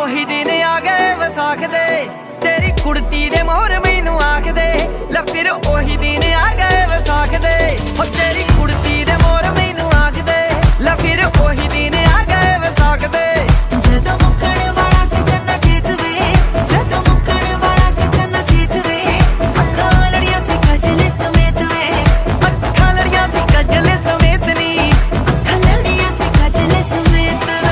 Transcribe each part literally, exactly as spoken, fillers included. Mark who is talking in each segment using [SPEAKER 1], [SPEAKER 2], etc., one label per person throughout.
[SPEAKER 1] ओही दिन आ गए वसाख दे तेरी कुड़ती दे मोर मैनू आख दे ला फिर ओही दिन आ गए वसाख दे ओ तेरी कुड़ती दे मोर मैनू आख दे ला फिर ओही दिन आ गए वसाख दे
[SPEAKER 2] जदों मुक्कण वाला सी चन्ना जीत वे जदों मुक्कण वाला सी चन्ना जीत वे अक्खां लड़ियां सी कजले समेत वे
[SPEAKER 1] अक्खां लड़ियां सी कजले समेत नी
[SPEAKER 2] अक्खां लड़ियां सी कजले समेत वे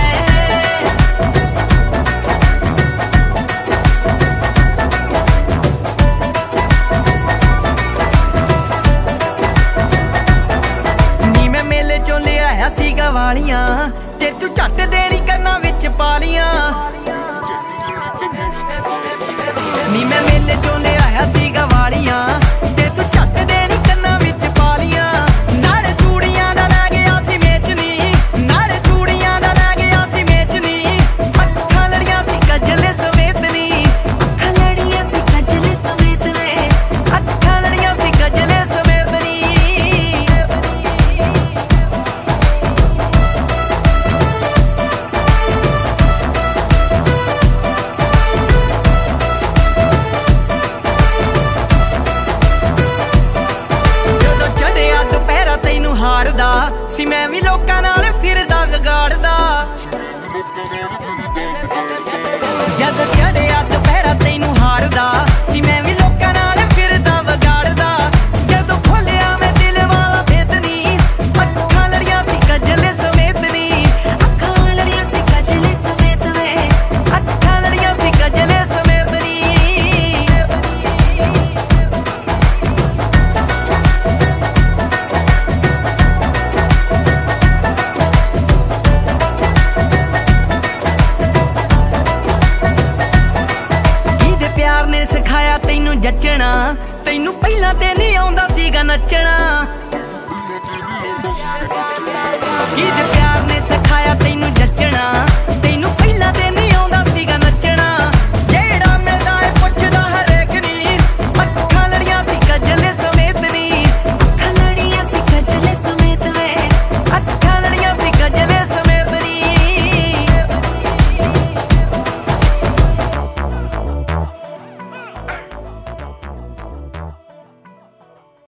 [SPEAKER 1] चो ले आया सीगा वालियां ते तू झट देनी करना विच पालियां नी मैं मेले चो ले आया सीगा वालियां ते तू झट देनी करना विच पालियां नाले चूड़ियां दा लै गया सी मेचनी नाले चूड़ियां दा लै गया सी मेचनी अक्खां लड़ियां सी कजले समेत नी
[SPEAKER 2] अक्खां लड़ियां सी कजले समेत वे
[SPEAKER 1] अक्खां लड़ियां सी कजले समेत नी हारदा सी मैं भी लोकां नाल फिरदा विगाड़दा जद चढ़िया दुपहरा तैनू हारदा सी मैं भी लोकां नाल फिरदा विगाड़दा जदों खोलिया मैं दिल वाला भेद नी अक्खां लड़ियां सी कजले समेत नी
[SPEAKER 2] अक्खां लड़ियां सी कजले समेत वे
[SPEAKER 1] अक्खां लड़ियां सी कजले समेत नी सिखाया तैनू जचना तैनू पहला ते नहीं आउंदा सीगा नचना। प्यार ने सिखाया तैनू